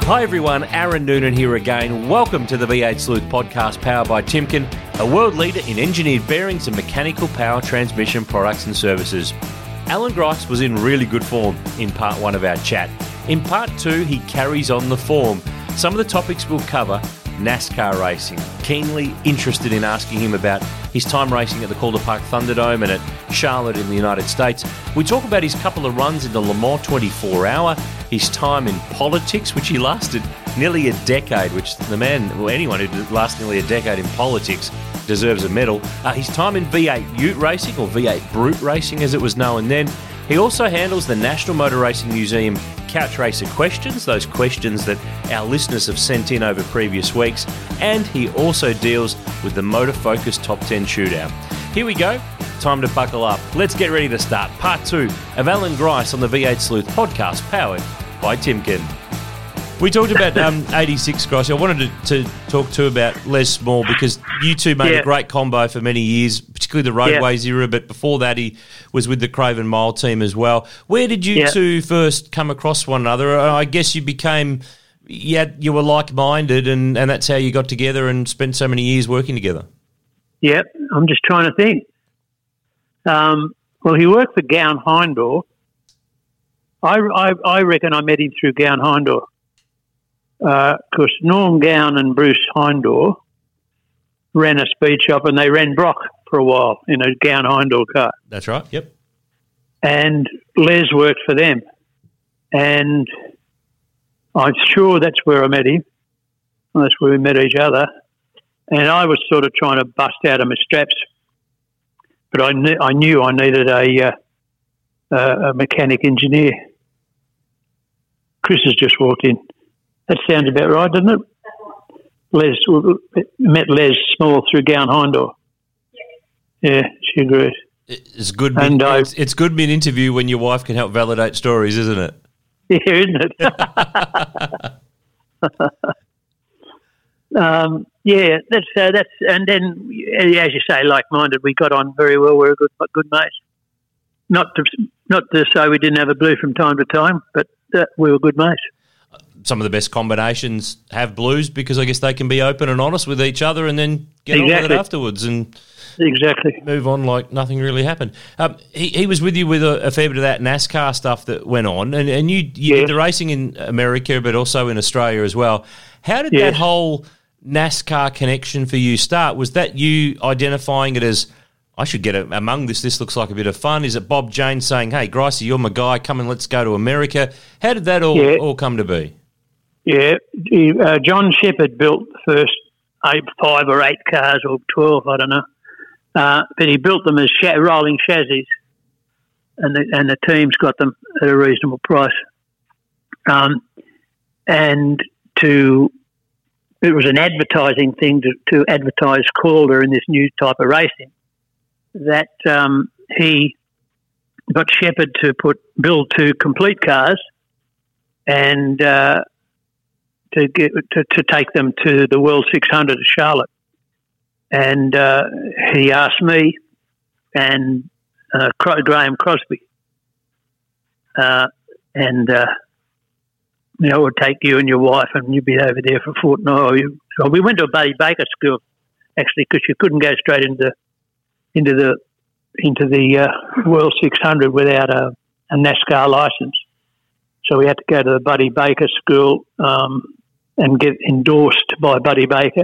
Hi everyone, Aaron Noonan here again. Welcome to the V8 Sleuth podcast powered by Timken, a world leader in engineered bearings and mechanical power transmission products and services. Alan Grice was in really good form in part 1 of our chat. In part 2, he carries on the form. Some of the topics we'll cover: NASCAR racing, keenly interested in asking him about his time racing at the Calder Park Thunderdome and at Charlotte in the United States. We talk about his couple of runs in the Le Mans 24 Hour, his time in politics, which he lasted nearly a decade, which the man, well, anyone who lasts nearly a decade in politics deserves a medal. His time in V8 Ute racing, or V8 Brute racing as it was known then. He also handles the National Motor Racing Museum Couch Racer questions, those questions that our listeners have sent in over previous weeks, and he also deals with the Motor Focus Top 10 Shootout. Here we go. Time to buckle up. Let's get ready to start part 2 of Alan Grice on the V8 Sleuth podcast, powered by Timken. We talked about 86, Grice. I wanted to talk too about Les Small, because you two made a great combo for many years, particularly the Roadways era, but before that he was with the Craven Mile team as well. Where did you two first come across one another? I guess you became, you were like-minded, and that's how you got together and spent so many years working together. Yep, I'm just trying to think. Well, he worked for Gown Hindor. I reckon I met him through Gown Hindor. Because Norm Gown and Bruce Hindor ran a speed shop, and they ran Brock for a while in a Gown Hindor car. That's right, yep. And Les worked for them. And I'm sure that's where I met him. That's where we met each other. And I was sort of trying to bust out of my straps, but I knew I needed a mechanic engineer. Chris has just walked in. That sounds about right, doesn't it? Met Les Small through Gown Hindor. Yeah, she agreed. It's good. It's good mid-interview when your wife can help validate stories, isn't it? Yeah, isn't it? That's and then, as you say, like-minded. We got on very well. We're good mates. Not to say we didn't have a blue from time to time, but we were good mates. Some of the best combinations have blues, because I guess they can be open and honest with each other and then get on with it afterwards and move on like nothing really happened. He was with you with a fair bit of that NASCAR stuff that went on, and you did the racing in America but also in Australia as well. How did that whole NASCAR connection for you start? Was that you identifying it as, I should get among this looks like a bit of fun? Is it Bob James saying, hey, Gricey, you're my guy, come and let's go to America? How did that all come to be? Yeah, John Shepherd built the first 5 or 8 cars, or 12, I don't know. But he built them as rolling chassis, and the teams got them at a reasonable price. And it was an advertising thing to advertise Calder in this new type of racing, that he got Shepherd to build 2 complete cars and to take them to the World 600 at Charlotte. And he asked me and Graham Crosby, it would take you and your wife, and you'd be over there for a fortnight. So we went to a Buddy Baker school, actually, because you couldn't go straight into the World 600 without a NASCAR license. So we had to go to the Buddy Baker school and get endorsed by Buddy Baker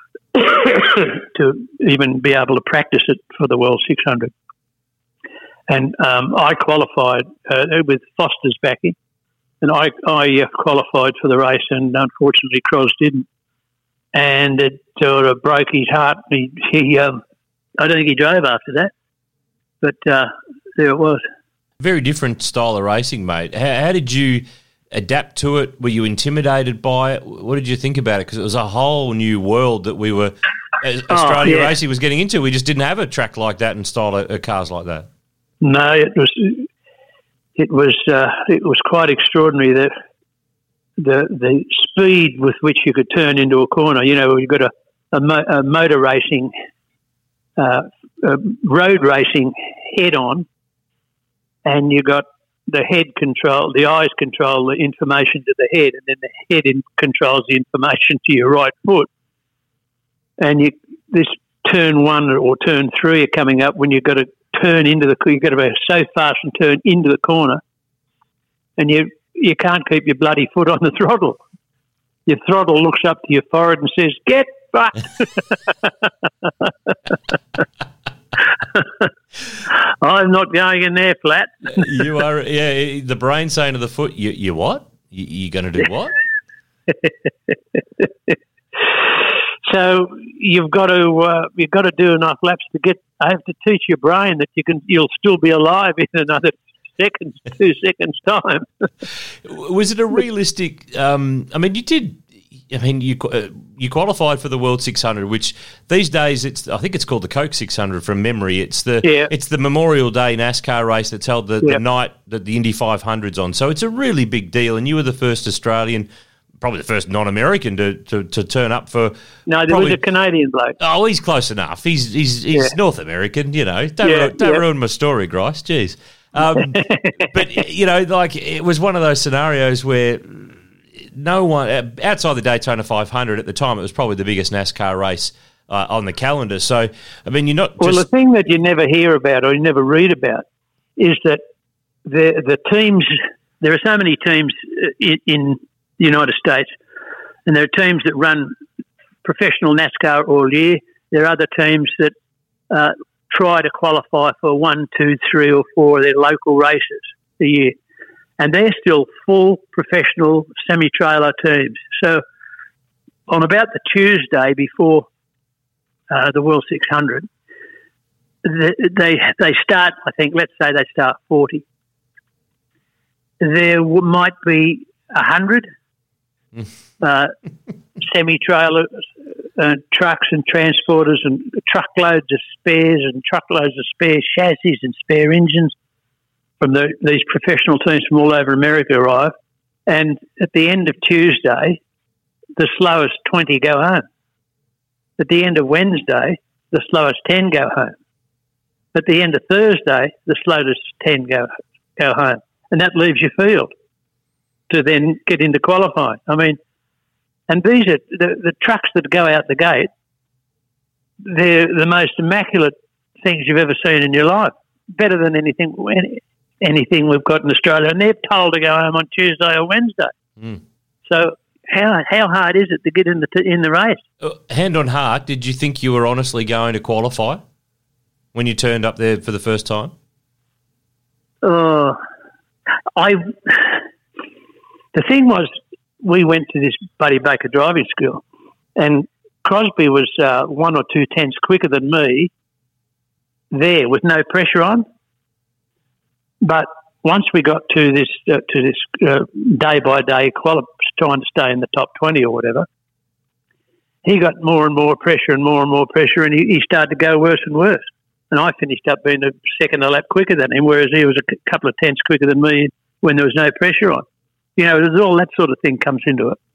to even be able to practice it for the World 600. And I qualified with Foster's backing, and I qualified for the race, and unfortunately Cros didn't. And it sort of broke his heart. He I don't think he drove after that, but there it was. Very different style of racing, mate. How did you adapt to it? Were you intimidated by it? What did you think about it? Because it was a whole new world that we were, Australia racing was getting into. We just didn't have a track like that and style of cars like that. No, it was quite extraordinary, that the speed with which you could turn into a corner. You know, you've got a motor racing, road racing head on, and you got the eyes control the information to the head, and then the head controls the information to your right foot. And this turn 1 or turn 3 are coming up when you've got to turn you've got to go so fast and turn into the corner, and you can't keep your bloody foot on the throttle. Your throttle looks up to your forehead and says, "Get back." I'm not going in there flat. You are, yeah. The brain saying to the foot, "You what? You going to do what?" So you've got to do enough laps to get. I have to teach your brain that you'll still be alive in another 2 seconds time. Was it a realistic? I mean, you did. I mean, you qualified for the World 600, which these days I think it's called the Coke 600 from memory. It's the Memorial Day NASCAR race that's held the night that the Indy 500's on. So it's a really big deal, and you were the first Australian, probably the first non-American to turn up for. No, there was a Canadian bloke. Oh, he's close enough. He's North American. You know, don't ruin my story, Grice. Jeez. But you know, like it was one of those scenarios where no one outside the Daytona 500 at the time, it was probably the biggest NASCAR race on the calendar. So, I mean, you're not. Well, the thing that you never hear about or you never read about is that the teams. There are so many teams in the United States, and there are teams that run professional NASCAR all year. There are other teams that try to qualify for 1, 2, 3 or 4 of their local races a year. And they're still full professional semi-trailer teams. So on about the Tuesday before the World 600, they start, I think, let's say they start 40. There might be 100 semi-trailers, trucks and transporters and truckloads of spares and truckloads of spare chassis and spare engines from these professional teams from all over America arrive. And at the end of Tuesday, the slowest 20 go home. At the end of Wednesday, the slowest 10 go home. At the end of Thursday, the slowest 10 go home. And that leaves your field to then get into qualifying. I mean, and these are the trucks that go out the gate. They're the most immaculate things you've ever seen in your life. Better than anything we've got in Australia. And they're told to go home on Tuesday or Wednesday. Mm. So how hard is it to get in the race? Hand on heart, did you think you were honestly going to qualify when you turned up there for the first time? The thing was, we went to this Buddy Baker driving school, and Crosby was 1 or 2 tenths quicker than me there with no pressure on. But once we got to this day-by-day trying to stay in the top 20 or whatever, he got more and more pressure and more pressure, and he started to go worse and worse. And I finished up being a second a lap quicker than him, whereas he was a couple of tenths quicker than me when there was no pressure on. You know, there's all that sort of thing comes into it.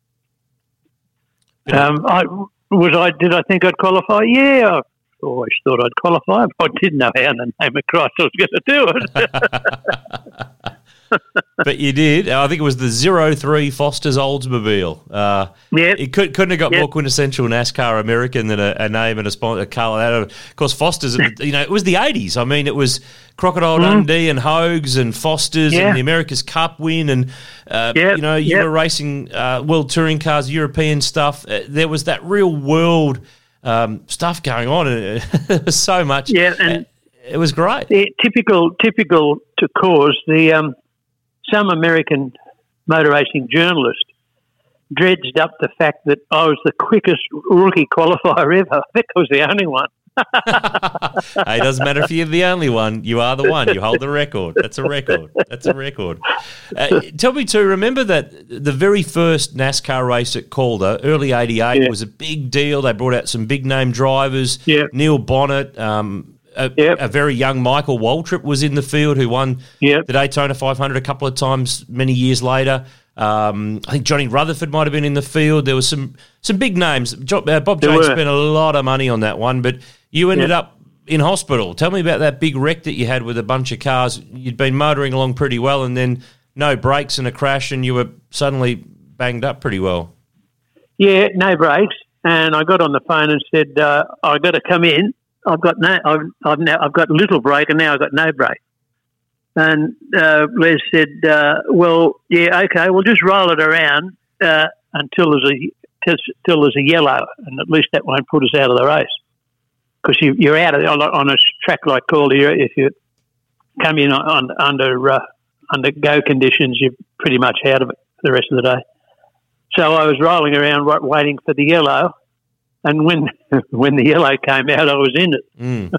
Yeah. Did I think I'd qualify? Yeah, I always thought I'd qualify, but I didn't know how in the name of Christ I was going to do it. But you did. I think it was the 03 Foster's Oldsmobile. It couldn't have got more quintessential NASCAR American than a name and a sponsor, a colour. Of course, Foster's, it was the 80s. I mean, it was Crocodile Dundee and Hogues and Foster's and the America's Cup win and, you were racing World Touring Cars, European stuff. There was that real world stuff going on. There was so much. Yeah, and it was great. Typical to cause the... Some American motor racing journalist dredged up the fact that I was the quickest rookie qualifier ever. I think I was the only one. Hey, it doesn't matter if you're the only one. You are the one. You hold the record. That's a record. Tell me too, remember that the very first NASCAR race at Calder, early 88, was a big deal. They brought out some big-name drivers. Yeah. Neil Bonnet, a very young Michael Waltrip was in the field who won the Daytona 500 a couple of times many years later. I think Johnny Rutherford might have been in the field. There was some big names. Bob Jane spent a lot of money on that one, but you ended up in hospital. Tell me about that big wreck that you had with a bunch of cars. You'd been motoring along pretty well, and then no brakes and a crash, and you were suddenly banged up pretty well. Yeah, no brakes, and I got on the phone and said, "I've got to come in. I've got little brake, and now I've got no brake." And Les said, "Well, yeah, okay, we'll just roll it around until there's a yellow, and at least that won't put us out of the race, because you're out of on a track like Calder. If you come in under go conditions, you're pretty much out of it for the rest of the day." So I was rolling around waiting for the yellow, and when the yellow came out, I was in it.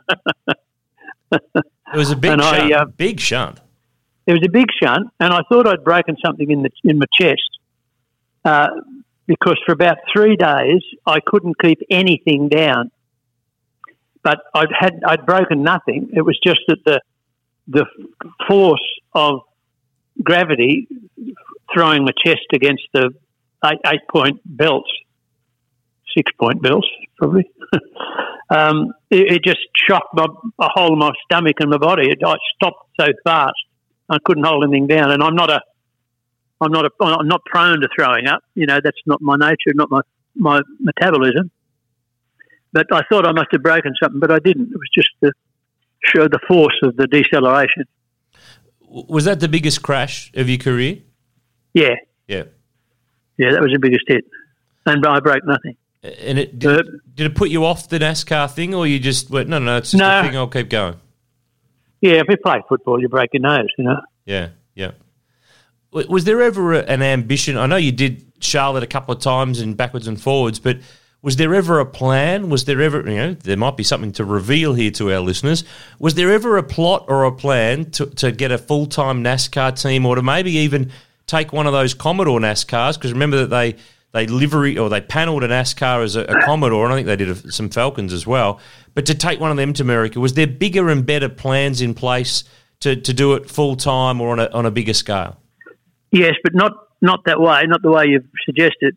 It was a big shunt. Big shunt. It was a big shunt, and I thought I'd broken something in my chest, because for about 3 days I couldn't keep anything down. But I'd broken nothing. It was just that the force of gravity throwing my chest against the 8-point belts, 6-point belts probably. It just shocked a hole in my stomach and my body. I stopped so fast I couldn't hold anything down. And I'm not prone to throwing up. You know, that's not my nature, not my metabolism. But I thought I must have broken something, but I didn't. It was just the force of the deceleration. Was that the biggest crash of your career? Yeah. Yeah. Yeah, that was the biggest hit. And I broke nothing. And did it put you off the NASCAR thing, or you just went, no, it's just a thing, I'll keep going? Yeah, if you play football, you break your nose, you know. Yeah, yeah. Was there ever an ambition? I know you did Charlotte a couple of times and backwards and forwards, but was there ever a plan? Was there ever, there might be something to reveal here to our listeners. Was there ever a plot or a plan to get a full-time NASCAR team, or to maybe even take one of those Commodore NASCARs? Because remember that they panelled a NASCAR as a Commodore, and I think they did some Falcons as well. But to take one of them to America, was there bigger and better plans in place to do it full-time or on a bigger scale? Yes, but not that way, not the way you've suggested.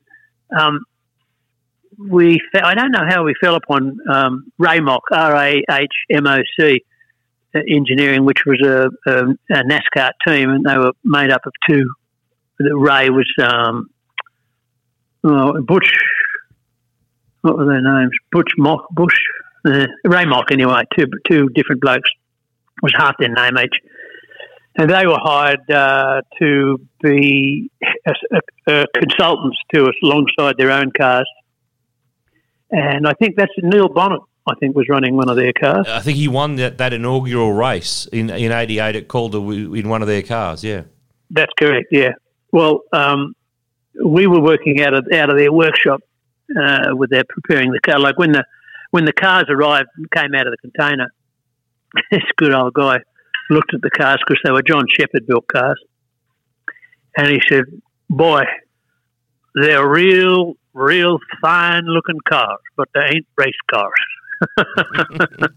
I don't know how we fell upon Rahmoc, RAHMOC Engineering, which was a NASCAR team, and they were made up of two. Ray was Butch. What were their names? Rahmoc anyway. Two different blokes. It was half their name each, and they were hired to be consultants to us alongside their own cars. And I think that's Neil Bonnet, I think, was running one of their cars. I think he won that inaugural race in 88 at Calder in one of their cars, yeah. That's correct, yeah. Well, we were working out of their workshop with their preparing the car. Like when the cars arrived and came out of the container, this good old guy looked at the cars, because they were John Shepherd built cars, and he said, "Boy, they're real fine looking cars, but they ain't race cars."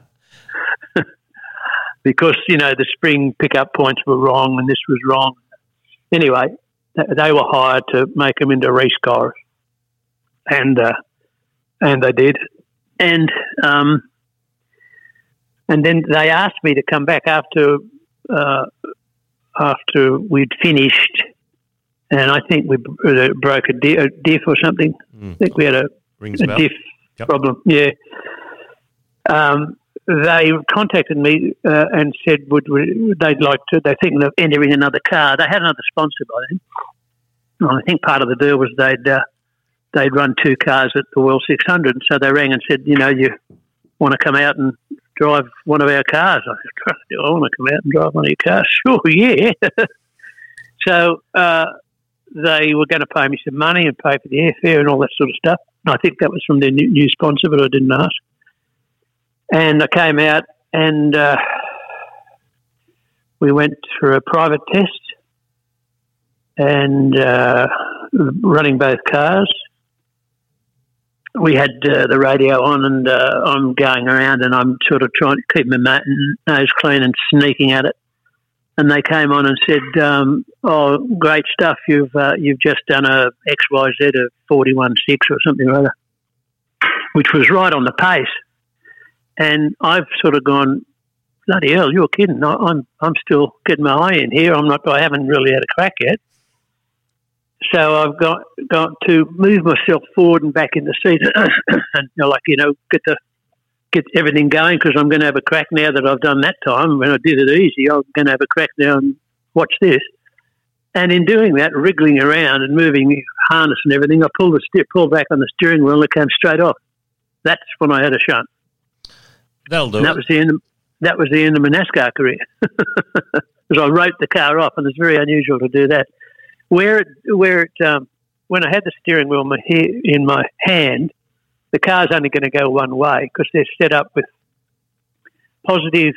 Because, the spring pickup points were wrong and this was wrong. Anyway, they were hired to make them into race cars. And they did. And then they asked me to come back after we'd finished. And I think we broke a diff or something. I think we had a diff problem. Yeah. They contacted me and said they'd like to. They think of entering another car. They had another sponsor by then. And I think part of the deal was they'd run two cars at the World 600. So they rang and said, you want to come out and drive one of our cars? I said, I want to come out and drive one of your cars. Sure, yeah. So they were going to pay me some money and pay for the airfare and all that sort of stuff. And I think that was from their new sponsor, but I didn't ask. And I came out and we went for a private test and running both cars. We had the radio on, and I'm going around and I'm sort of trying to keep my nose clean and sneaking at it. And they came on and said, "Oh, great stuff! You've just done a XYZ of 41.6 or something or other," which was right on the pace. And I've sort of gone, bloody hell, you're kidding. I'm still getting my eye in here. I haven't really had a crack yet. So I've got to move myself forward and back in the seat and, get everything going, because I'm going to have a crack now that I've done that time. When I did it easy, I'm going to have a crack now and watch this. And in doing that, wriggling around and moving harness and everything, I pulled back on the steering wheel and it came straight off. That's when I had a shunt. That'll do. And that was the end of my NASCAR career. Because I wrote the car off, and it's very unusual to do that. When I had the steering wheel in my hand, the car's only going to go one way because they're set up with positive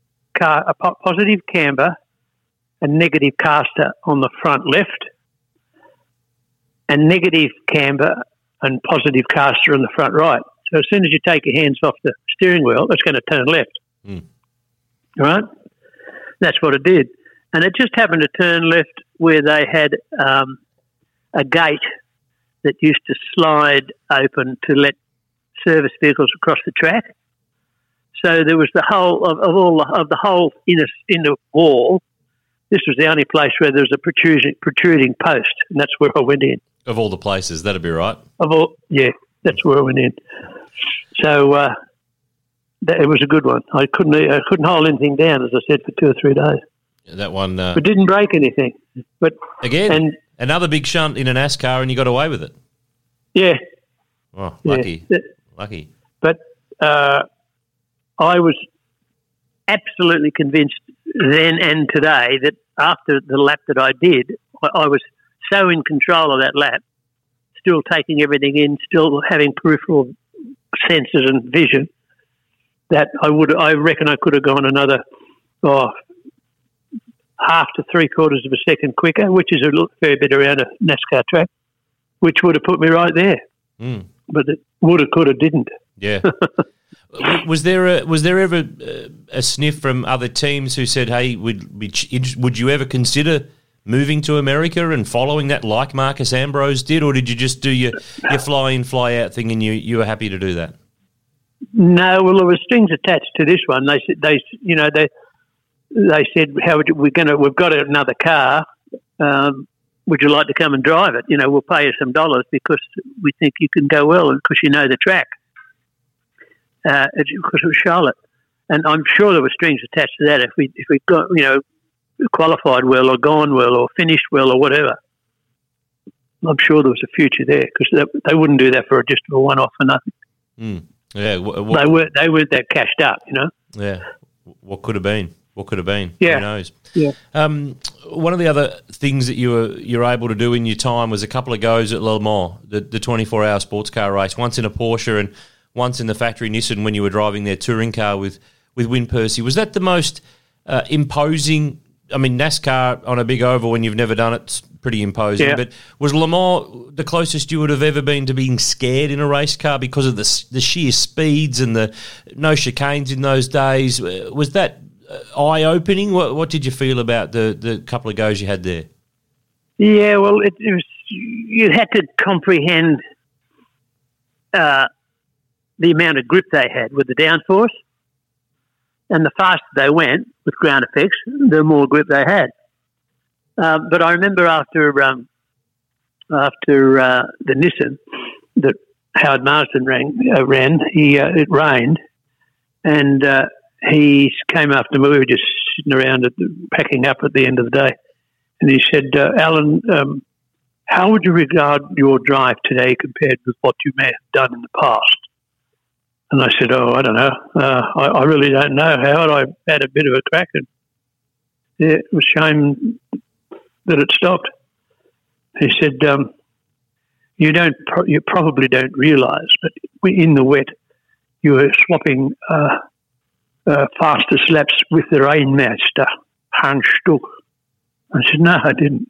camber and negative caster on the front left, and negative camber and positive caster on the front right. So as soon as you take your hands off the steering wheel, it's going to turn left. Mm. Right? That's what it did. And it just happened to turn left where they had a gate that used to slide open to let service vehicles across the track. So there was the whole of the whole inner wall. This was the only place where there was a protruding post, and that's where I went in. Of all the places, that'd be right. That's where I went in. So it was a good one. I couldn't hold anything down, as I said, for 2 or 3 days. That one, but didn't break anything. But again, another big shunt in a NASCAR, and you got away with it. Yeah. Oh, lucky. Yeah. Lucky. But I was absolutely convinced then and today that after the lap that I did, I was so in control of that lap, still taking everything in, still having peripheral senses and vision, that I reckon I could have gone another half to 3/4 of a second quicker, which is a fair bit around a NASCAR track, which would have put me right there. Mm. But it would have, could have, didn't. Yeah. Was there ever a sniff from other teams who said, "Hey, would you ever consider moving to America and following that like Marcus Ambrose did, or did you just do your fly in, fly out thing, and you were happy to do that?" No, well, there were strings attached to this one. They said, we've got another car. Would you like to come and drive it? We'll pay you some dollars because we think you can go well and because you know the track. Because it was Charlotte. And I'm sure there were strings attached to that if we got, qualified well or gone well or finished well or whatever. I'm sure there was a future there because they wouldn't do that for just a one-off or nothing. Mm. Yeah. They weren't that cashed up, Yeah. What could have been? What could have been? Yeah. Who knows? Yeah. One of the other things that you're able to do in your time was a couple of goes at Le Mans, the 24-hour sports car race, once in a Porsche and once in the factory Nissan when you were driving their touring car with Win Percy. Was that the most imposing? I mean, NASCAR on a big oval when you've never done it's pretty imposing. Yeah. But was Le Mans the closest you would have ever been to being scared in a race car because of the sheer speeds and the no chicanes in those days? Was that eye-opening? What did you feel about the couple of goes you had there? Yeah, well, it was. You had to comprehend the amount of grip they had with the downforce, and the faster they went with ground effects, the more grip they had. But I remember after the Nissan that Howard Marsden ran, it rained, and he came after me. We were just sitting around packing up at the end of the day, and he said, "Alan, how would you regard your drive today compared with what you may have done in the past?" And I said, "Oh, I don't know. I really don't know, Howard. I had a bit of a crack, and yeah, it was a shame that it stopped." He said, "You probably don't realise, but in the wet, you were swapping fastest laps with the Rainmaster, Hans Stuck." I said, "No, I didn't."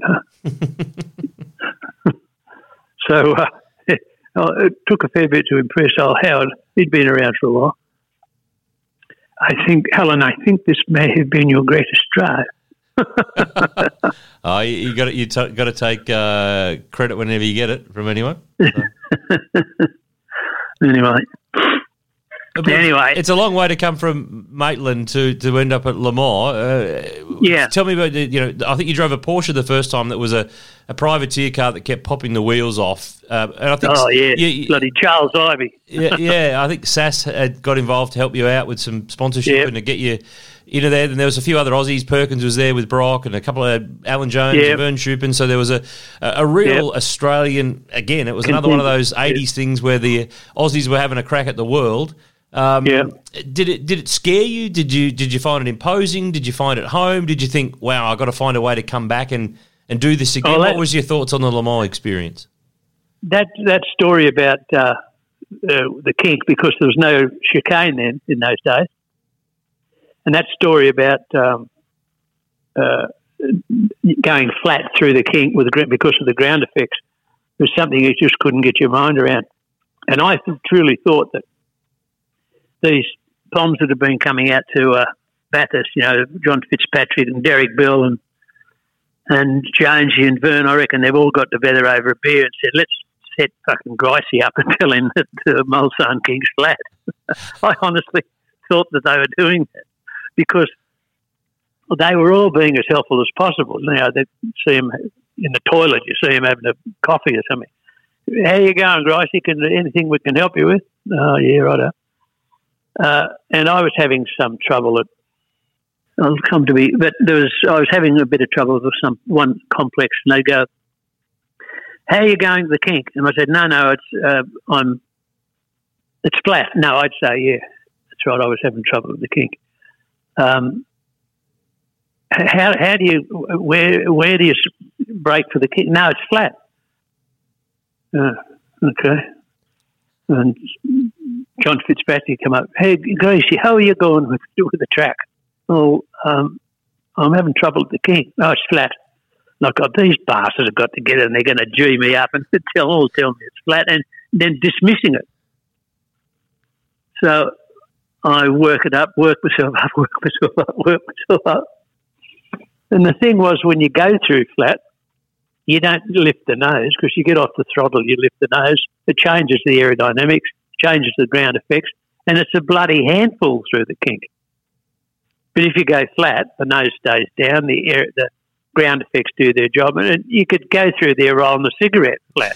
So it took a fair bit to impress old Howard. He'd been around for a while. Alan, I think this may have been your greatest drive. You got to take credit whenever you get it from anyone. So. Anyway, Anyway, it's a long way to come from Maitland to end up at Le Mans. Tell me about I think you drove a Porsche the first time that was a privateer car that kept popping the wheels off. And I think bloody Charles Ivey. I think SAS had got involved to help you out with some sponsorship and to get you into there. And there was a few other Aussies. Perkins was there with Brock and a couple of Alan Jones and Vern Shupin. So there was a real Australian. Again, it was another one of those 80s things where the Aussies were having a crack at the world. Did it scare you? Did you find it imposing? Did you find it home? Did you think, wow, I've got to find a way to come back and do this again? What was your thoughts on the Le Mans experience? That story about the kink, because there was no chicane then in those days, and that story about going flat through the kink because of the ground effects was something you just couldn't get your mind around. And I truly thought that these bombs that have been coming out to Bathurst, John Fitzpatrick and Derek Bell and Jonesy and Vern, I reckon they've all got together over a beer and said, let's set fucking Gricey up and tell him that the Mulsanne King's flat. I honestly thought that they were doing that because they were all being as helpful as possible. They see him in the toilet, you see him having a coffee or something. How you going, Gricey? Anything we can help you with? Oh, yeah, righto. And I was having some trouble I was having a bit of trouble with one complex, and they go, how are you going to the kink? And I said, no, it's flat. No, I'd say, yeah, that's right, I was having trouble with the kink. How do you, where do you brake for the kink? No, it's flat. Okay. And John Fitzpatrick come up, hey, Gracie, how are you going with the track? Oh, I'm having trouble with the kink. Oh, it's flat. And I got, these bastards have got together and they're going to G me up and tell me it's flat and then dismissing it. So I work myself up. And the thing was, when you go through flat, you don't lift the nose because you get off the throttle, you lift the nose. It changes the aerodynamics, changes the ground effects, and it's a bloody handful through the kink. But if you go flat, the nose stays down, the ground effects do their job, and you could go through there rolling a cigarette flat.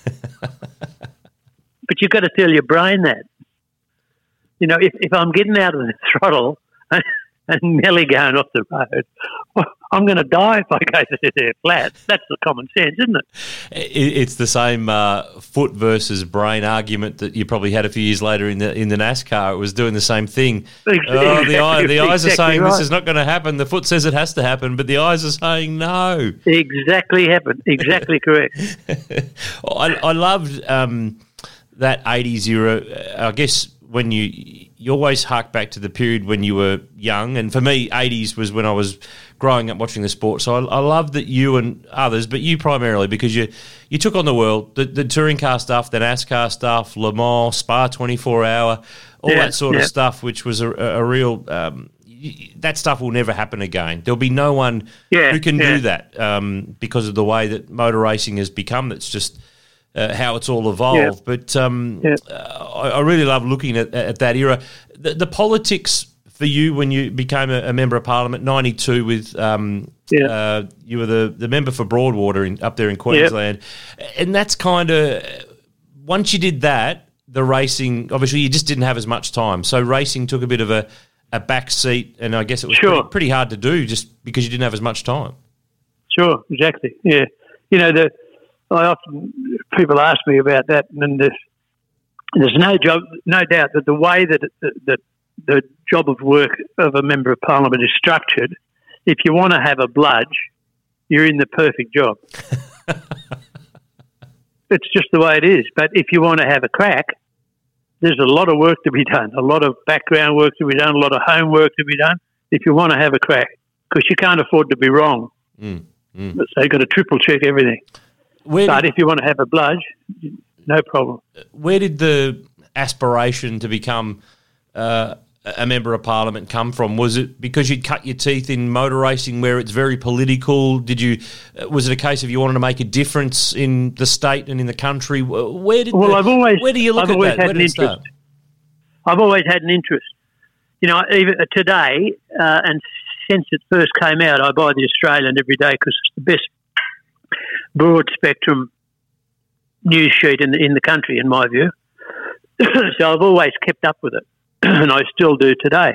But you've got to tell your brain that. If I'm getting out of the throttle and nearly going off the road, I'm going to die if I go through there flat. That's the common sense, isn't it? It's the same foot versus brain argument that you probably had a few years later in the NASCAR. It was doing the same thing. The eyes are saying this is not going to happen. The foot says it has to happen, but the eyes are saying no. Exactly happened. Exactly correct. I loved that 80s era. I guess when you always hark back to the period when you were young, and for me, 80s was when I was growing up watching the sport. So I love that you and others, but you primarily, because you took on the world, the touring car stuff, the NASCAR stuff, Le Mans, Spa 24-hour, all that sort of stuff, which was a real that stuff will never happen again. There'll be no one who can do that because of the way that motor racing has become. That's just how it's all evolved. But I really love looking at that era. The politics for you when you became a member of Parliament, 92 with you were the member for Broadwater up there in Queensland. And that's kind of, once you did that, the racing, obviously you just didn't have as much time. So racing took a bit of a back seat, and I guess it was pretty hard to do just because you didn't have as much time. Sure, exactly, yeah. People ask me about that, and there's no doubt that the way that the job of work of a member of Parliament is structured, if you want to have a bludge, you're in the perfect job. It's just the way it is. But if you want to have a crack, there's a lot of work to be done, a lot of background work to be done, a lot of homework to be done if you want to have a crack, because you can't afford to be wrong. So you've got to triple check everything. But if you want to have a bludge, no problem. Where did the aspiration to become a member of Parliament come from? Was it because you'd cut your teeth in motor racing where it's very political? Was it a case of you wanted to make a difference in the state and in the country? Where do you look at that? Had an interest. I've always had an interest. You know, even today, and since it first came out, I buy the Australian every day because it's the best broad spectrum news sheet in the country, in my view. So I've always kept up with it, and I still do today.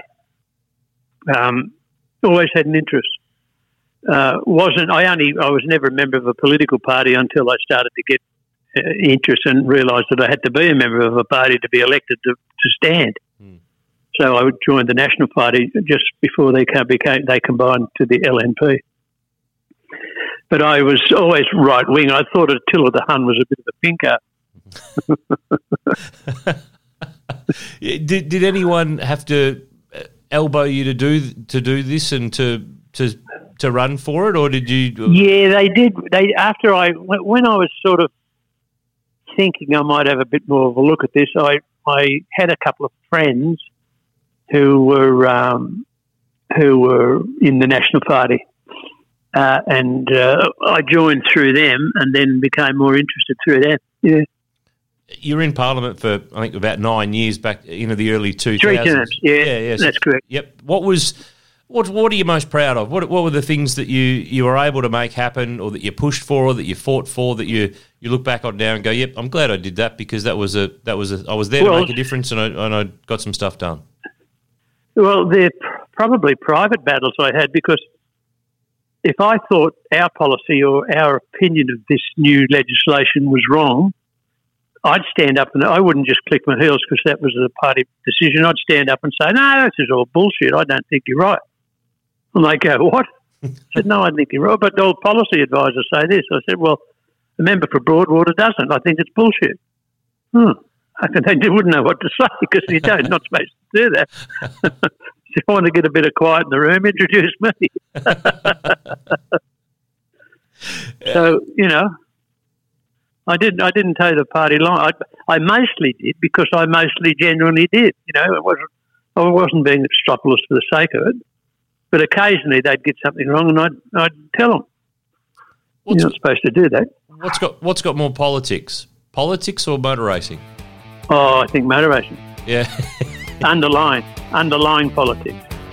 Always had an interest. I was never a member of a political party until I started to get interest and realised that I had to be a member of a party to be elected to stand. So I joined the National Party just before they combined to the LNP. But I was always right wing. I thought Attila the Hun was a bit of a pinker. Did anyone have to elbow you to do this and to run for it, or did you? Yeah, they did. When I was sort of thinking I might have a bit more of a look at this, I had a couple of friends who were in the National Party, and I joined through them, and then became more interested through them. Yeah. You were in Parliament for, I think, about 9 years back into the early 2000s. 3 terms, yeah, that's correct. Yep. What are you most proud of? What were the things that you were able to make happen, or that you pushed for, or that you fought for, that you look back on now and go, yep, I'm glad I did that, because I was there to make a difference, and I got some stuff done. Well, they're probably private battles I had, because if I thought our policy or our opinion of this new legislation was wrong, I'd stand up and I wouldn't just click my heels because that was a party decision. I'd stand up and say, no, this is all bullshit. I don't think you're right. And they go, what? I said, no, I think you're right. But all policy advisors say this. I said, well, the member for Broadwater doesn't. I think it's bullshit. They wouldn't know what to say because you're not supposed to do that. If you want to get a bit of quiet in the room, introduce me. So, you know, I didn't toe the party line. I mostly did because I mostly genuinely did. You know, I wasn't being extrapolis for the sake of it. But occasionally they'd get something wrong, and I'd tell them. You're not supposed to do that. What's got more politics or motor racing? Oh, I think motor racing. Yeah. underlying politics.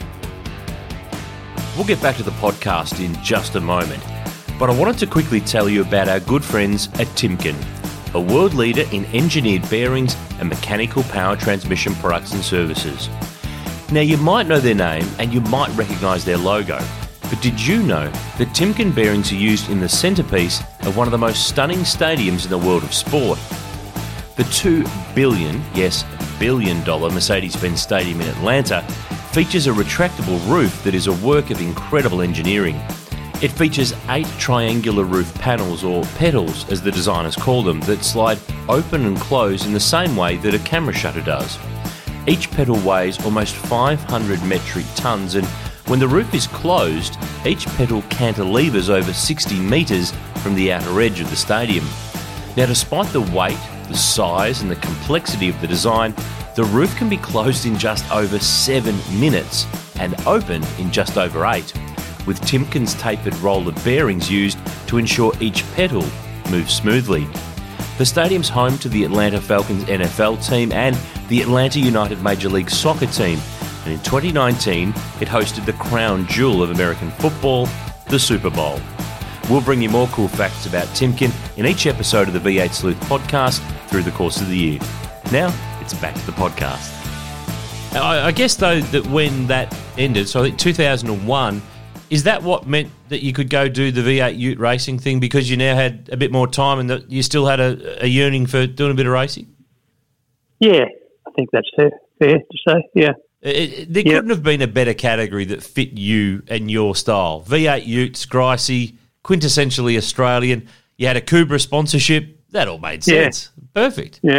We'll get back to the podcast in just a moment, but I wanted to quickly tell you about our good friends at Timken, a world leader in engineered bearings and mechanical power transmission products and services. Now, you might know their name and you might recognise their logo, but did you know that Timken bearings are used in the centrepiece of one of the most stunning stadiums in the world of sport? The $2 billion Mercedes-Benz Stadium in Atlanta features a retractable roof that is a work of incredible engineering. It features 8 triangular roof panels, or petals as the designers call them, that slide open and close in the same way that a camera shutter does. Each petal weighs almost 500 metric tonnes, and when the roof is closed, each petal cantilevers over 60 metres from the outer edge of the stadium. Now, despite the weight, the size and the complexity of the design, the roof can be closed in just over 7 minutes and opened in just over 8, with Timken's tapered roller bearings used to ensure each petal moves smoothly. The stadium's home to the Atlanta Falcons NFL team and the Atlanta United Major League Soccer team, and in 2019 it hosted the crown jewel of American football, the Super Bowl. We'll bring you more cool facts about Timken in each episode of the V8 Sleuth podcast through the course of the year. Now, it's back to the podcast. I guess, though, that when that ended, so I think 2001, is that what meant that you could go do the V8 Ute racing thing because you now had a bit more time and that you still had a yearning for doing a bit of racing? Yeah, I think that's fair to say, yeah. There couldn't have been a better category that fit you and your style. V8 Utes, Gricey, quintessentially Australian. You had a Cobra sponsorship. That all made sense. Yeah. Perfect. Yeah.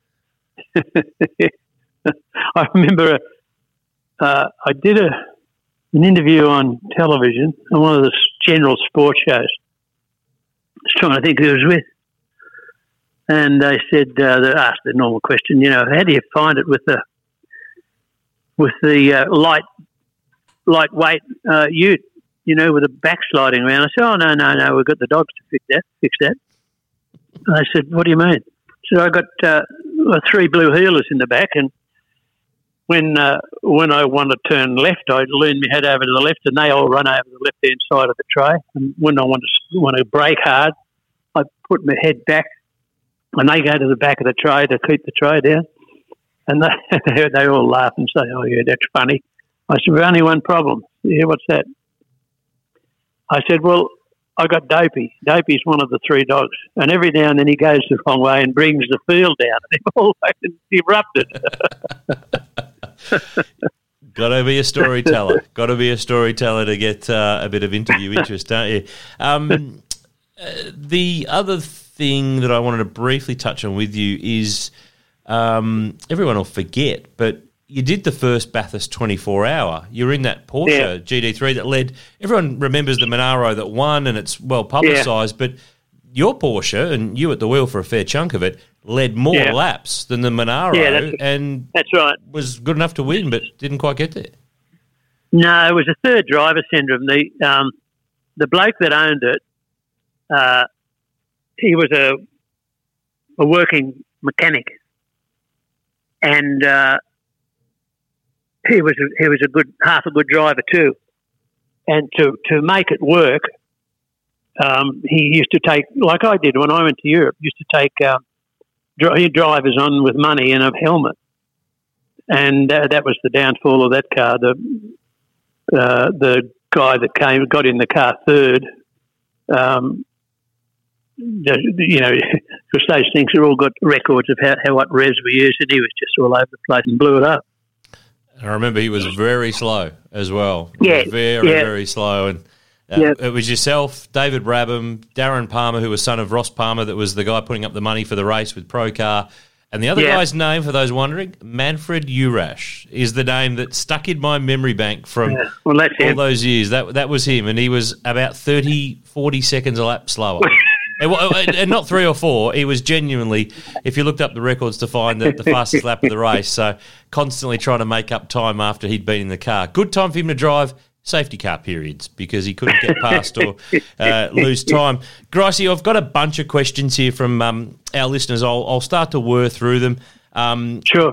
I remember I did an interview on television on one of the general sports shows. I was trying to think who I was with. And they said, they asked the normal question, you know, how do you find it with the lightweight ute, you know, with the back sliding around? I said, oh, no, we've got the dogs to fix that. And they said, what do you mean? So I got 3 blue heelers in the back, and when I want to turn left, I lean my head over to the left, and they all run over the left-hand side of the tray. And when I want to brake hard, I put my head back, and they go to the back of the tray to keep the tray down. And they all laugh and say, "Oh, yeah, that's funny." I said, "We've only one problem." "Yeah, what's that?" I said, "Well, I got Dopey. Dopey's one of the three dogs. And every now and then he goes the wrong way and brings the field down." And they've all erupted. Got to be a storyteller. Got to be a storyteller to get a bit of interview interest, don't you? The other thing that I wanted to briefly touch on with you is everyone will forget, but you did the first Bathurst 24-hour. You were in that Porsche GD3 that led. Everyone remembers the Monaro that won, and it's well publicised, but your Porsche, and you at the wheel for a fair chunk of it, led more laps than the Monaro, and that's right. Was good enough to win, but didn't quite get there. No, it was a third driver syndrome. The bloke that owned it, he was a working mechanic, and he was a good driver too. And to make it work, he used to take, like I did when I went to Europe, used to take drivers on with money and a helmet. And that was the downfall of that car. The guy that got in the car third, because those things have all got records of what revs we used, and he was just all over the place and blew it up. I remember he was very slow as well. Yeah, very slow. And it was yourself, David Brabham, Darren Palmer, who was son of Ross Palmer, that was the guy putting up the money for the race with Procar. And the other guy's name, for those wondering, Manfred Urash, is the name that stuck in my memory bank from all those years. That was him, and he was about 30, 40 seconds a lap slower. And not 3 or 4. He was genuinely, if you looked up the records to find the fastest lap of the race, so constantly trying to make up time after he'd been in the car. Good time for him to drive safety car periods because he couldn't get past or lose time. Gricey, I've got a bunch of questions here from our listeners. I'll start to whir through them. Sure.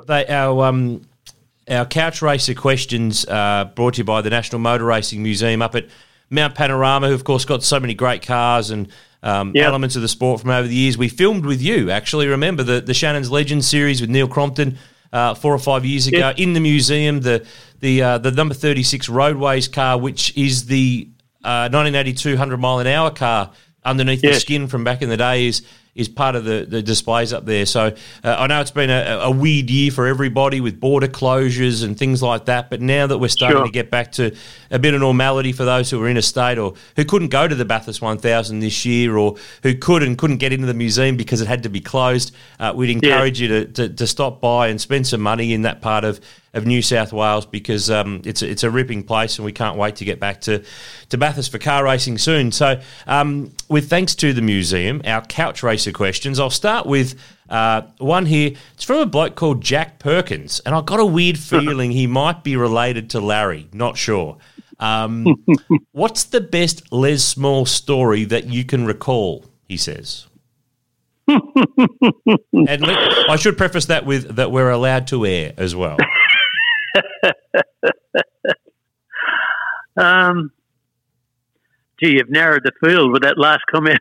Our Couch Racer questions brought to you by the National Motor Racing Museum up at Mount Panorama, who of course got so many great cars and elements of the sport from over the years. We filmed with you, actually. Remember the Shannon's Legends series with Neil Crompton 4 or 5 years ago in the museum, the number 36 Roadways car, which is the 1982 100-mile-an-hour car underneath the skin from back in the day, is part of the displays up there. So I know it's been a weird year for everybody with border closures and things like that, but now that we're starting to get back to a bit of normality for those who were interstate or who couldn't go to the Bathurst 1000 this year or who could and couldn't get into the museum because it had to be closed, we'd encourage you to stop by and spend some money in that part of New South Wales because it's a ripping place and we can't wait to get back to Bathurst for car racing soon. So with thanks to the museum, our Couch Racer questions, I'll start with one here. It's from a bloke called Jack Perkins, and I've got a weird feeling he might be related to Larry, not sure. What's the best Les Small story that you can recall, he says? And I should preface that with that we're allowed to air as well. Gee, you've narrowed the field with that last comment.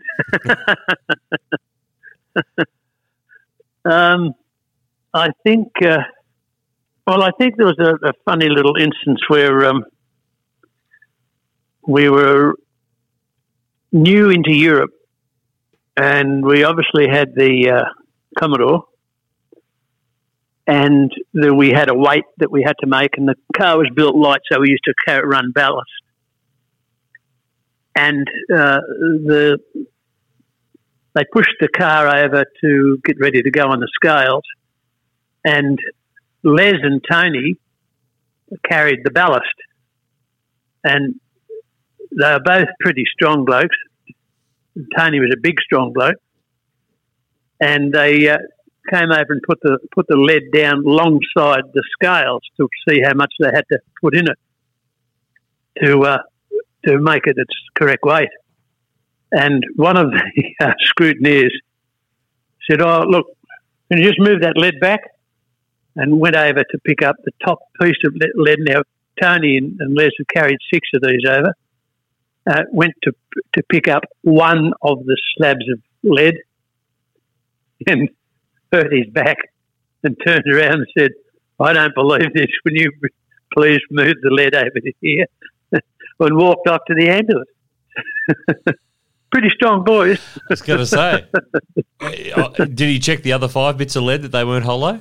I think there was a funny little instance where we were new into Europe and we obviously had the Commodore and we had a weight that we had to make and the car was built light, so we used to run ballast. And they pushed the car over to get ready to go on the scales, and Les and Tony carried the ballast. And they were both pretty strong blokes. Tony was a big, strong bloke. And they came over and put the lead down alongside the scales to see how much they had to put in it to make it its correct weight. And one of the scrutineers said, "Oh, look, can you just move that lead back?" and went over to pick up the top piece of lead. Now, Tony and Les had carried 6 of these over. Went to pick up one of the slabs of lead and hurt his back and turned around and said, "I don't believe this. Will you please move the lead over to here?" and walked off to the ambulance. Pretty strong boys. I was going to say. Did he check the other 5 bits of lead that they weren't hollow?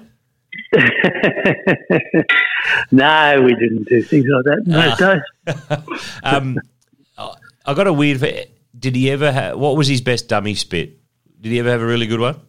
No, we didn't do things like that in those days. I got a weird. Did he ever have? What was his best dummy spit? Did he ever have a really good one?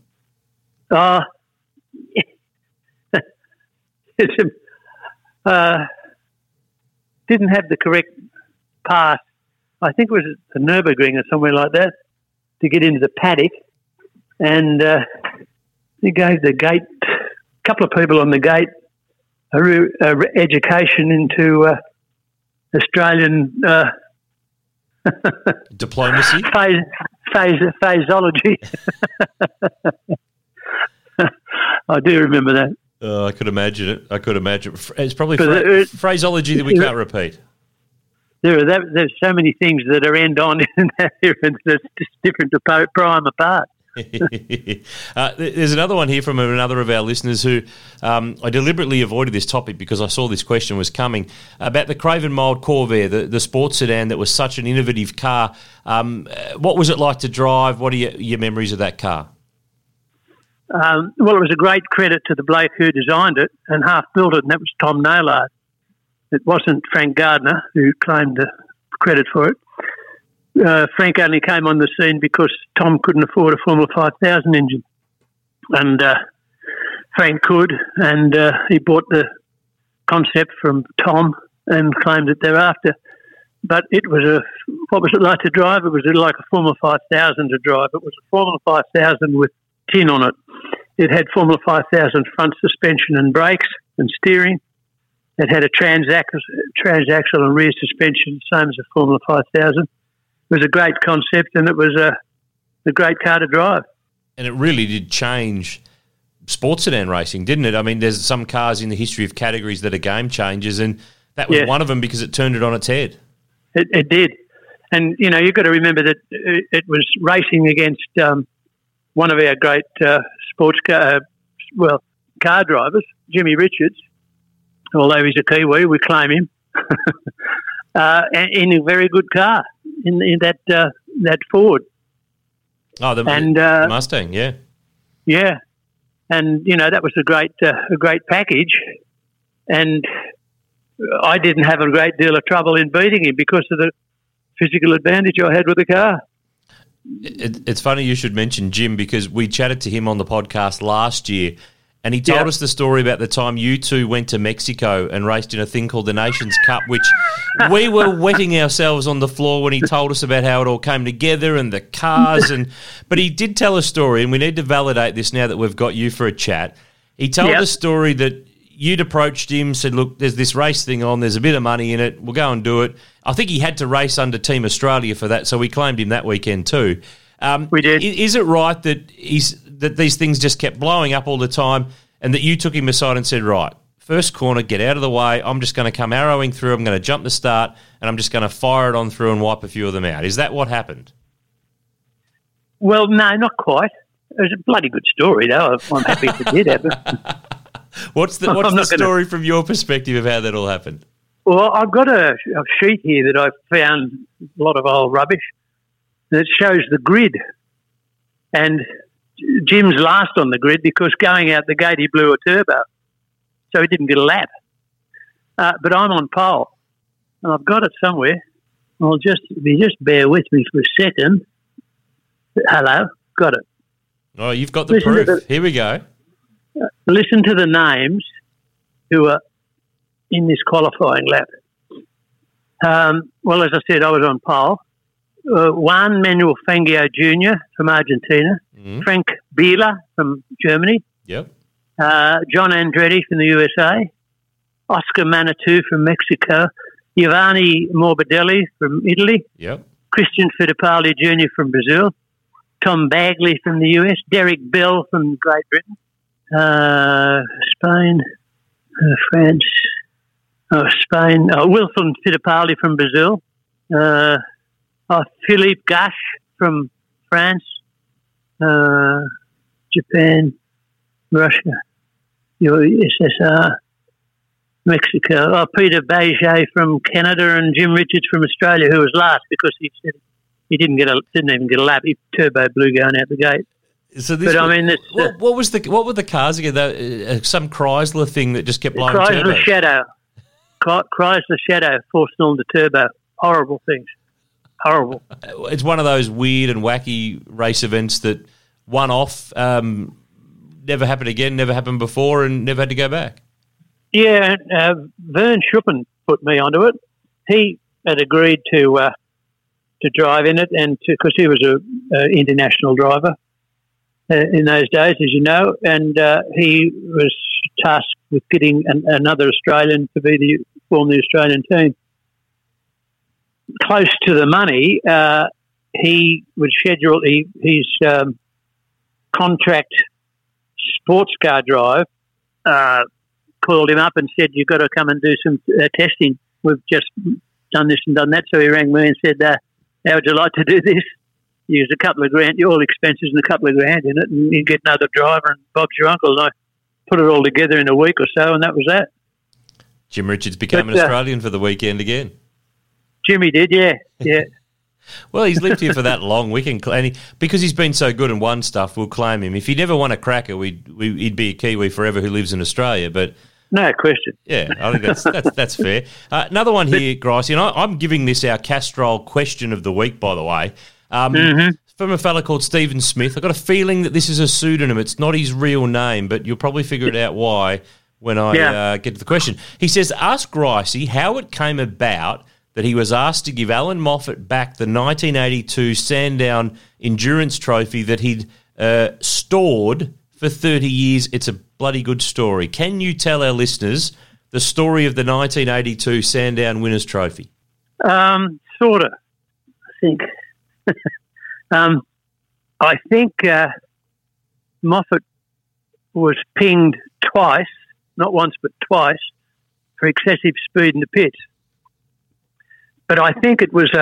Didn't have the correct pass. I think it was at the Nürburgring or somewhere like that to get into the paddock, and he gave the gate, a couple of people on the gate, a education into Australian diplomacy, phraseology. I do remember that. I could imagine it. It's probably phraseology that we can't repeat. There's so many things that are end on in that era that's just different to prime apart. There's another one here from another of our listeners who I deliberately avoided this topic because I saw this question was coming about the Craven Mild Corvair, the sports sedan that was such an innovative car. What was it like to drive? What are your memories of that car? Well, it was a great credit to the bloke who designed it and half built it, and that was Tom Naylard. It wasn't Frank Gardner who claimed the credit for it. Frank only came on the scene because Tom couldn't afford a Formula 5000 engine. And Frank could, and he bought the concept from Tom and claimed it thereafter. But it was what was it like to drive? It was like a Formula 5000 to drive. It was a Formula 5000 with tin on it. It had Formula 5000 front suspension and brakes and steering. It had a transaxle and rear suspension, same as a Formula 5000. It was a great concept, and it was a great car to drive. And it really did change sports sedan racing, didn't it? I mean, there's some cars in the history of categories that are game changers, and that was one of them because it turned it on its head. It did. And, you know, you've got to remember that it was racing against one of our great car drivers, Jimmy Richards. Although he's a Kiwi, we claim him, in a very good car in that Ford. Oh, the Mustang, yeah, yeah, and you know that was a great package, and I didn't have a great deal of trouble in beating him because of the physical advantage I had with the car. It's funny you should mention Jim because we chatted to him on the podcast last year. And he told us the story about the time you two went to Mexico and raced in a thing called the Nations Cup, which we were wetting ourselves on the floor when he told us about how it all came together and the cars. But he did tell a story, and we need to validate this now that we've got you for a chat. He told the story that you'd approached him, said, look, there's this race thing on, there's a bit of money in it, we'll go and do it. I think he had to race under Team Australia for that, so we claimed him that weekend too. We did. Is it right that that these things just kept blowing up all the time and that you took him aside and said, right, first corner, get out of the way, I'm just going to come arrowing through, I'm going to jump the start, and I'm just going to fire it on through and wipe a few of them out? Is that what happened? Well, no, not quite. It was a bloody good story, though. I'm happy it did happen. What's the story from your perspective of how that all happened? Well, I've got a sheet here that I've found a lot of old rubbish that shows the grid. And Jim's last on the grid because going out the gate he blew a turbo, so he didn't get a lap. But I'm on pole, and I've got it somewhere. If you just bear with me for a second. Hello, got it. Oh, you've got the proof. Here we go. Listen to the names who are in this qualifying lap. Well, as I said, I was on pole. Juan Manuel Fangio Jr. from Argentina, Frank Biela from Germany, John Andretti from the USA, Oscar Manitou from Mexico, Giovanni Morbidelli from Italy, Christian Fittipaldi Jr. from Brazil, Tom Bagley from the US, Derek Bell from Great Britain, Spain, France, Spain, Wilson Fittipaldi from Brazil, Philippe Gache from France, Japan, Russia, USSR, Mexico. Peter Beige from Canada and Jim Richards from Australia, who was last because he said he didn't even get a lap. He turbo blew going out the gate. So this, what were the cars again? Some Chrysler thing that just kept blowing turbo. Chrysler Shadow 4-cylinder turbo. Horrible things. Horrible. It's one of those weird and wacky race events that one off, never happened again, never happened before, and never had to go back. Yeah, Vern Schuppen put me onto it. He had agreed to drive in it, and because he was an international driver in those days, as you know, and he was tasked with getting another Australian to form the Australian team. Close to the money, he would schedule his contract sports car drive. Called him up and said, "You've got to come and do some testing. We've just done this and done that." So he rang me and said, "How would you like to do this? Use a couple of grand, all expenses and a couple of grand in it, and you get another driver and Bob's your uncle." And I put it all together in a week or so, and that was that. Jim Richards became an Australian for the weekend again. Jimmy did, yeah. Well, he's lived here for that long. We can because he's been so good and won stuff. We'll claim him. If he never won a cracker, he'd be a Kiwi forever who lives in Australia. But no question. Yeah, I think that's fair. Another one here, Gricey, and I'm giving this our Castrol question of the week, by the way. From a fella called Stephen Smith. I've got a feeling that this is a pseudonym. It's not his real name, but you'll probably figure it out why when I get to the question. He says, ask Gricey how it came about that he was asked to give Alan Moffat back the 1982 Sandown Endurance Trophy that he'd stored for 30 years. It's a bloody good story. Can you tell our listeners the story of the 1982 Sandown Winners' Trophy? Sort of, I think. I think Moffat was pinged twice, not once but twice, for excessive speed in the pits. But I think it was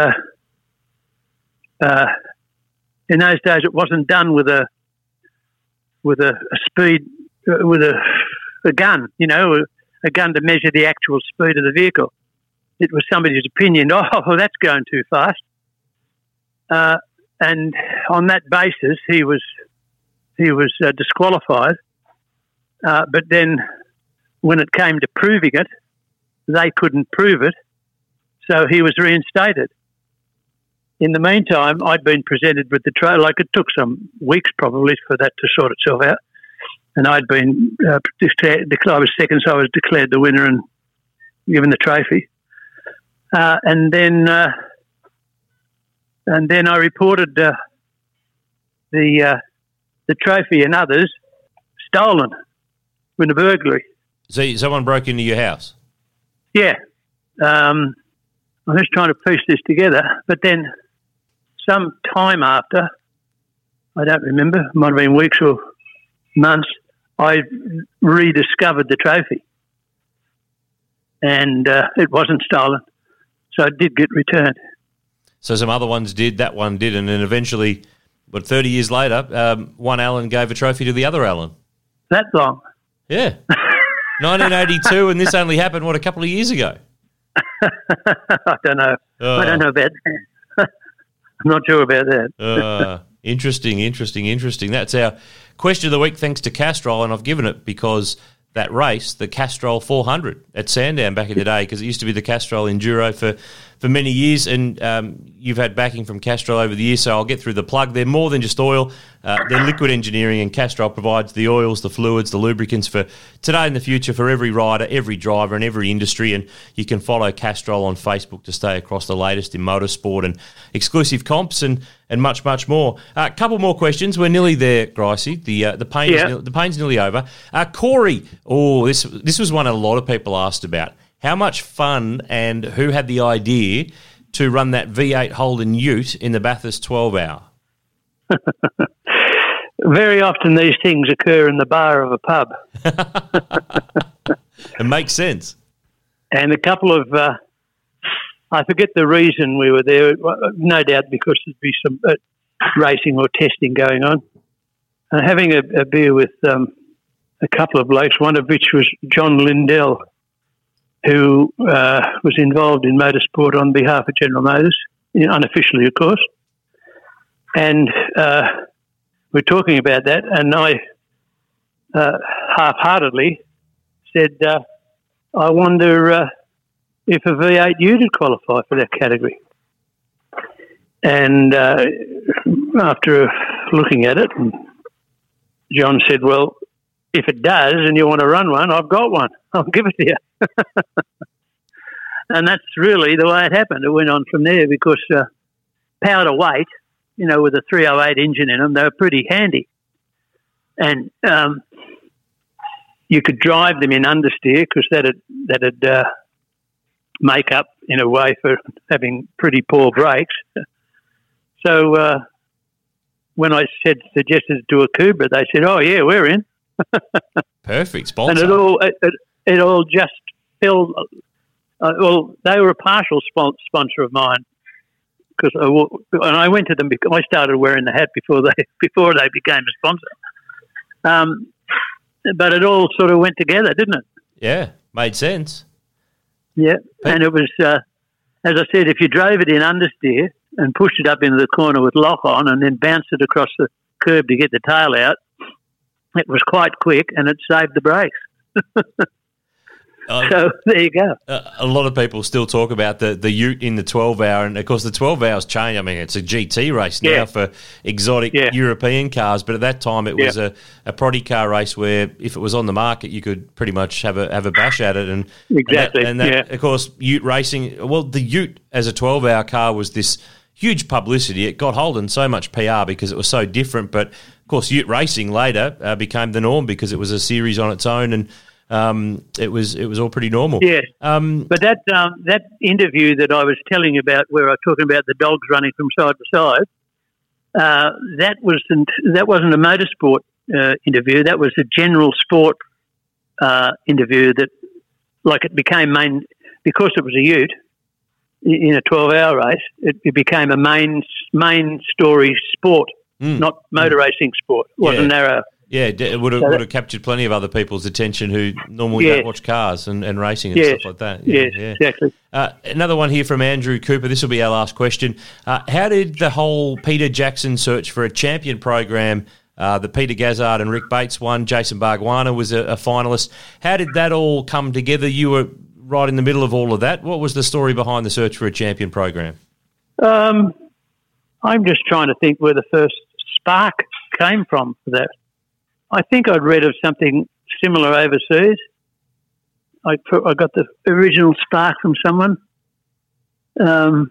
in those days it wasn't done with a speed with a gun, a gun to measure the actual speed of the vehicle. It was somebody's opinion. Oh, that's going too fast. And on that basis, he was disqualified. But then, when it came to proving it, they couldn't prove it, so he was reinstated. In the meantime, I'd been presented with the trophy. Like, it took some weeks probably for that to sort itself out, and I'd been declared. I was second, so I was declared the winner and given the trophy. And then I reported the trophy and others stolen in a burglary. So someone broke into your house? Yeah. I'm just trying to piece this together. But then some time after, I don't remember, it might have been weeks or months, I rediscovered the trophy. And it wasn't stolen. So it did get returned. So some other ones did, that one did, and then eventually, 30 years later, one Alan gave a trophy to the other Alan. That long? Yeah. 1982, and this only happened, a couple of years ago? I don't know. I don't know about that. I'm not sure about that. Interesting. That's our question of the week, thanks to Castrol, and I've given it because that race, the Castrol 400 at Sandown back in the day, because it used to be the Castrol Enduro for many years, and you've had backing from Castrol over the years, so I'll get through the plug. They're more than just oil. They're liquid engineering, and Castrol provides the oils, the fluids, the lubricants for today and the future for every rider, every driver and every industry, and you can follow Castrol on Facebook to stay across the latest in motorsport and exclusive comps and much, much more. A couple more questions. We're nearly there, Gricey. The pain's nearly over. Corey, this was one a lot of people asked about. How much fun and who had the idea to run that V8 Holden Ute in the Bathurst 12 Hour? Very often these things occur in the bar of a pub. It makes sense. And a couple of, I forget the reason we were there, no doubt because there'd be some racing or testing going on. Having a beer with a couple of blokes, one of which was John Lindell, who was involved in motorsport on behalf of General Motors, unofficially, of course. And we're talking about that, and I half-heartedly said, I wonder if a V8 Ute would qualify for that category. And after looking at it, John said, well, if it does and you want to run one, I've got one. I'll give it to you. And that's really the way it happened. It went on from there because power to weight, with a 308 engine in them, they were pretty handy. And you could drive them in understeer because that'd make up in a way for having pretty poor brakes. So when I suggested to do a Cobra, they said, "Oh yeah, we're in." Perfect sponsor. And it all just fell. Well, they were a partial sponsor of mine because I went to them because I started wearing the hat before they became a sponsor. But it all sort of went together, didn't it? Yeah, made sense. Yeah, and it was, as I said, if you drove it in understeer and pushed it up into the corner with lock on and then bounced it across the curb to get the tail out, it was quite quick and it saved the brakes. So there you go. A lot of people still talk about the Ute in the 12-hour, and of course the 12-hour's changed. I mean, it's a GT race now for exotic European cars, but at that time it was a proddy car race where if it was on the market, you could pretty much have a bash at it. And exactly. And that, of course, Ute racing. Well, the Ute as a 12-hour car was this huge publicity. It got Holden so much PR because it was so different. But of course, Ute racing later became the norm because it was a series on its own and. It was all pretty normal. Yeah. But that interview that I was telling you about, where I was talking about the dogs running from side to side, that wasn't a motorsport interview. That was a general sport interview. That, like, it became main because it was a Ute in a 12-hour race. It became a main story sport, not motor racing sport. It wasn't narrow. Yeah, it would have captured plenty of other people's attention who normally don't watch cars and racing and stuff like that. Yeah, exactly. Another one here from Andrew Cooper. This will be our last question. How did the whole Peter Jackson search for a champion program that Peter Gazzard and Rick Bates won? Jason Bargwanna was a finalist. How did that all come together? You were right in the middle of all of that. What was the story behind the search for a champion program? I'm just trying to think where the first spark came from for that. I think I'd read of something similar overseas. I got the original spark from someone. But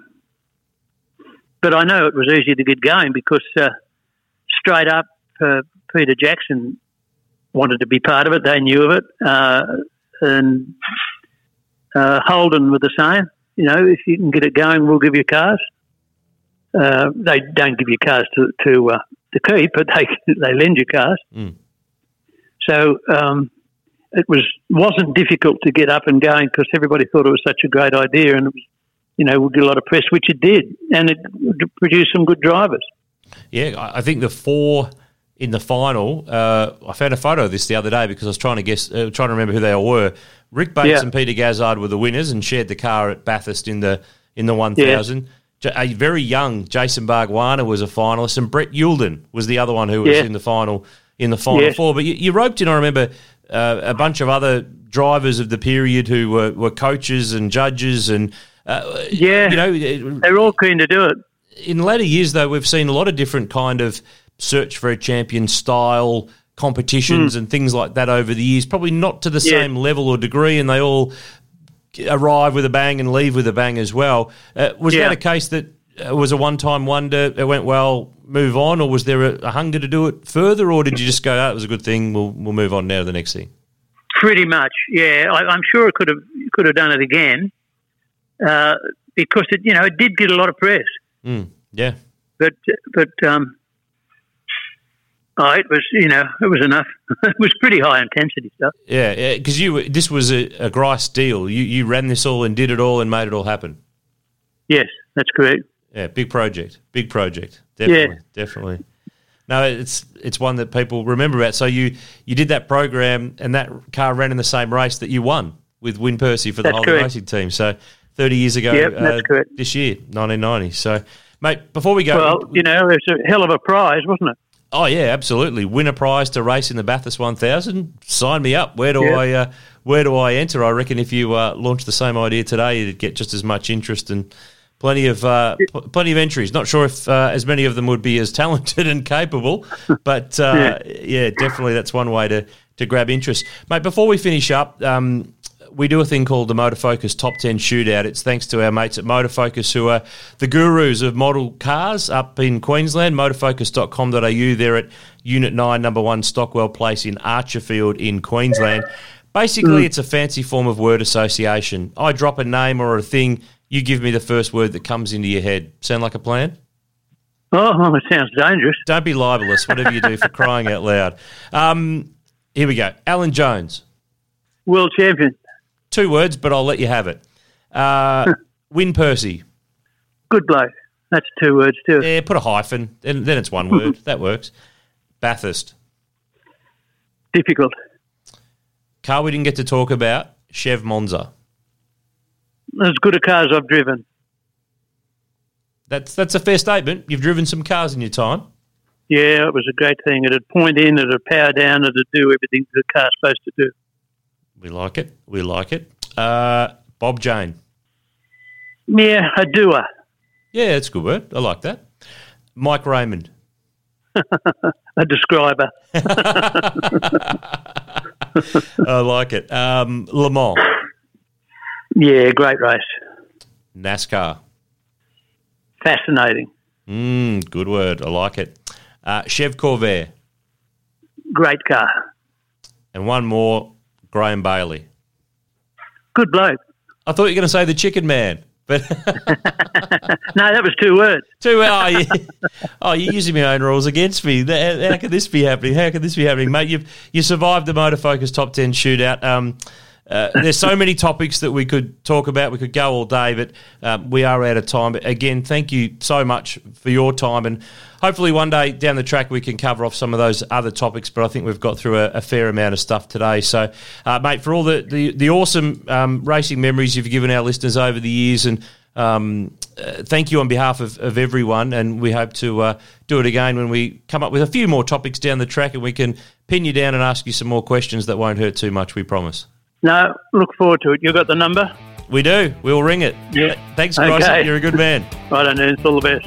I know it was easy to get going because straight up Peter Jackson wanted to be part of it. They knew of it. And Holden were the same. If you can get it going, we'll give you cars. They don't give you cars to keep, but they lend you cars. Mm. So it wasn't difficult to get up and going because everybody thought it was such a great idea, and it was, would get a lot of press, which it did, and it produced some good drivers. Yeah, I think the four in the final. I found a photo of this the other day because I was trying to remember who they all were. Rick Bates and Peter Gazzard were the winners and shared the car at Bathurst in the 1000. Yeah. A very young Jason Bargwanna was a finalist, and Brett Youlden was the other one who was in the final. Four, but you roped in, I remember, a bunch of other drivers of the period who were coaches and judges and they're all keen to do it. In later years, though, we've seen a lot of different kind of search for a champion style competitions and things like that over the years, probably not to the same level or degree, and they all arrive with a bang and leave with a bang as well. Was that a case that was a one-time wonder, it went well, move on, or was there a hunger to do it further, or did you just go, it was a good thing, we'll move on now to the next thing? Pretty much, yeah. I'm sure it could have done it again because it did get a lot of press. Yeah. But Oh, it was, it was enough. It was pretty high intensity stuff. Yeah, because this was a Grice deal. You ran this all and did it all and made it all happen. Yes, that's correct. Yeah, big project. Definitely. No, it's one that people remember about. So you did that program, and that car ran in the same race that you won with Win Percy for the Holden Racing team. So 30 years ago, that's correct. This year, 1990. So, mate, before we go... Well, it's a hell of a prize, wasn't it? Oh, yeah, absolutely. Win a prize to race in the Bathurst 1000. Sign me up. Where do I enter? I reckon if you launched the same idea today, you'd get just as much interest and plenty of entries. Not sure if as many of them would be as talented and capable, but definitely that's one way to grab interest. Mate, before we finish up, we do a thing called the Motofocus Top 10 Shootout. It's thanks to our mates at Motofocus, who are the gurus of model cars up in Queensland, motofocus.com.au. They're at Unit 9, number 1 Stockwell Place in Archerfield in Queensland. Basically, it's a fancy form of word association. I drop a name or a thing, you give me the first word that comes into your head. Sound like a plan? Oh, it sounds dangerous. Don't be libelous, whatever you do, for crying out loud. Here we go. Alan Jones. World champion. 2 words, but I'll let you have it. Win Percy. Good bloke. That's 2 words too. Yeah, put a hyphen. Then it's 1 word. That works. Bathurst. Difficult. Car we didn't get to talk about, Chev Monza. As good a car as I've driven. That's a fair statement. You've driven some cars in your time. Yeah, it was a great thing. It'd point in, it'd power down, it'd do everything the car's supposed to do. We like it. Bob Jane. Yeah, a doer. Yeah, that's a good word. I like that. Mike Raymond. A describer. I like it. Le Mans. Yeah, great race. NASCAR. Fascinating. Good word. I like it. Chev Corvair. Great car. And one more, Graham Bailey. Good bloke. I thought you were going to say the Chicken Man. But no, that was 2 words. You're using my own rules against me. How could this be happening? Mate, you survived the Motofocus Top 10 Shootout. There's so many topics that we could talk about. We could go all day, but we are out of time. But again, thank you so much for your time, and hopefully one day down the track we can cover off some of those other topics, but I think we've got through a fair amount of stuff today. So, mate, for all the awesome racing memories you've given our listeners over the years, and thank you on behalf of everyone, and we hope to do it again when we come up with a few more topics down the track, and we can pin you down and ask you some more questions that won't hurt too much, we promise. No, look forward to it. You got the number? We do. We'll ring it. Yeah. Thanks, Grice. Okay. You're a good man. I don't know. It's all the best.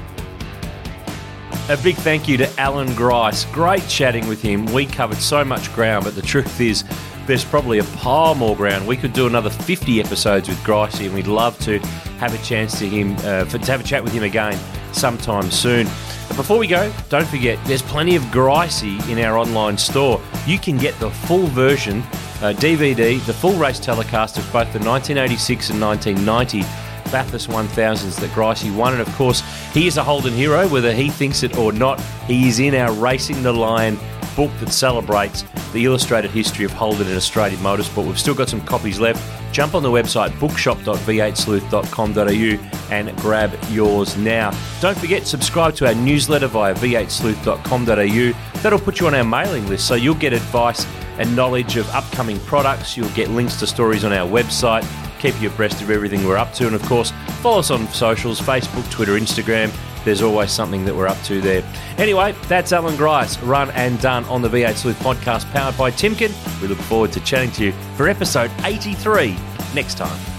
A big thank you to Alan Grice. Great chatting with him. We covered so much ground, but the truth is there's probably a pile more ground. We could do another 50 episodes with Grice, and we'd love to have a chance to have a chat with him again sometime soon. But before we go, don't forget, there's plenty of Gricey in our online store. You can get the full version, DVD, the full race telecast of both the 1986 and 1990 Bathurst 1000s that Gricey won. And of course, he is a Holden hero, whether he thinks it or not. He is in our Racing the Lion book that celebrates the illustrated history of Holden in Australian motorsport. We've still got some copies left. Jump on the website bookshop.v8sleuth.com.au and grab yours now. Don't forget, subscribe to our newsletter via v8sleuth.com.au. That'll put you on our mailing list, so you'll get advice and knowledge of upcoming products. You'll get links to stories on our website, keep you abreast of everything we're up to, and of course, follow us on socials, Facebook, Twitter, Instagram. There's always something that we're up to there. Anyway, that's Alan Grice, run and done on the V8 Sleuth podcast, powered by Timken. We look forward to chatting to you for episode 83 next time.